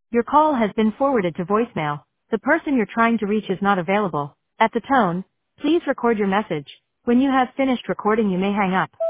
Your call has been forwarded to voicemail. The person you're trying to reach is not available. At the tone, please record your message. When you have finished recording, you may hang up.